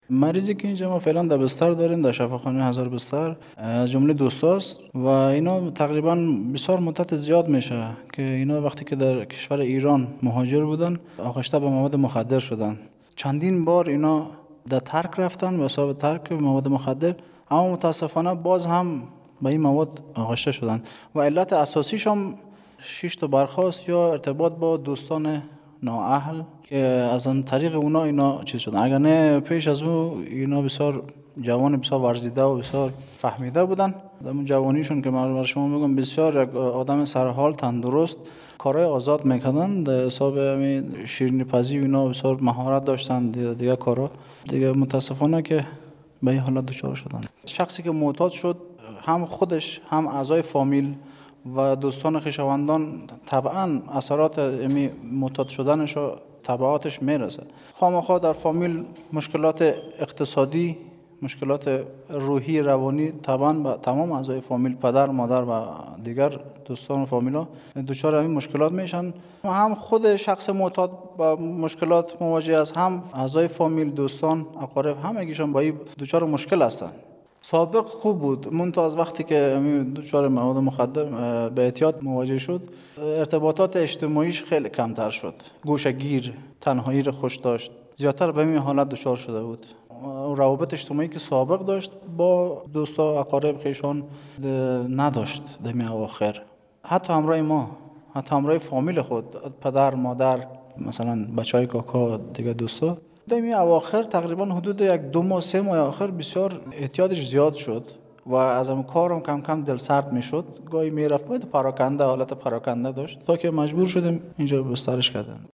مریضی که اینجا ما فعلا در بستر داریم در شفاخانه هزار بستر از جمله دوستاست و اینا تقریبا بسیار مدت زیاد میشه که اینا وقتی که در کشور ایران مهاجر بودن آغشته به مواد مخدر شدن. چندین بار اینا در ترک رفتن به حساب ترک مواد مخدر، اما متاسفانه باز هم به این مواد آغشته شدن و علت اساسیش هم 6 تا برخاست یا ارتباط با دوستان نااهل که از اون طریق اونا اینا چیز شدن. اگر نه پیش از اون اینا بسیار جوان بسیار ورزیده و بسیار فهمیده بودن. در اون جوانیشون که من برای شما میگم بسیار آدم سرحال تندرست کارهای آزاد میکردن، در حساب همین شیرینی پزی و اینا بسیار مهارت داشتن دیگه کارا دیگه. متاسفانه که به این حالت دچار شدن. شخصی که معتاد شد هم خودش هم اعضای فامیل و دوستان خویشاوندان طبعا اثرات معتاد شدنش و تبعاتش میرسه. خامخا در فامیل مشکلات اقتصادی، مشکلات روحی روانی طبعا با تمام اعضای فامیل، پدر مادر و دیگر دوستان و فامیلا دچار همین مشکلات میشن. هم خود شخص معتاد با مشکلات مواجه است، هم اعضای فامیل، دوستان، اقارب همگیشون با این دچار مشکل هستن. سابق خوب بود، منتها از وقتی که دچار مواد مخدر به اعتیاد مواجه شد ارتباطات اجتماعیش خیلی کمتر شد، گوشه‌گیر، تنهایی را خوش داشت، زیادتر به این حالت دچار شده بود. روابط اجتماعی که سابق داشت با دوستا اقارب خویشان نداشت در این اواخر. حتی همراه ما، حتی همراه فامیل خود، پدر مادر، مثلا بچهای کاکا دیگه دوستا، در این اواخر تقریبا حدود 1-2 ماه 3 ماه آخر بسیار اعتیادش زیاد شد و از اون کارم کم کم دل سرد میشد. گاهی میرفت پراکنده، حالت پراکنده داشت تا که مجبور شدیم اینجا بسترش کردن.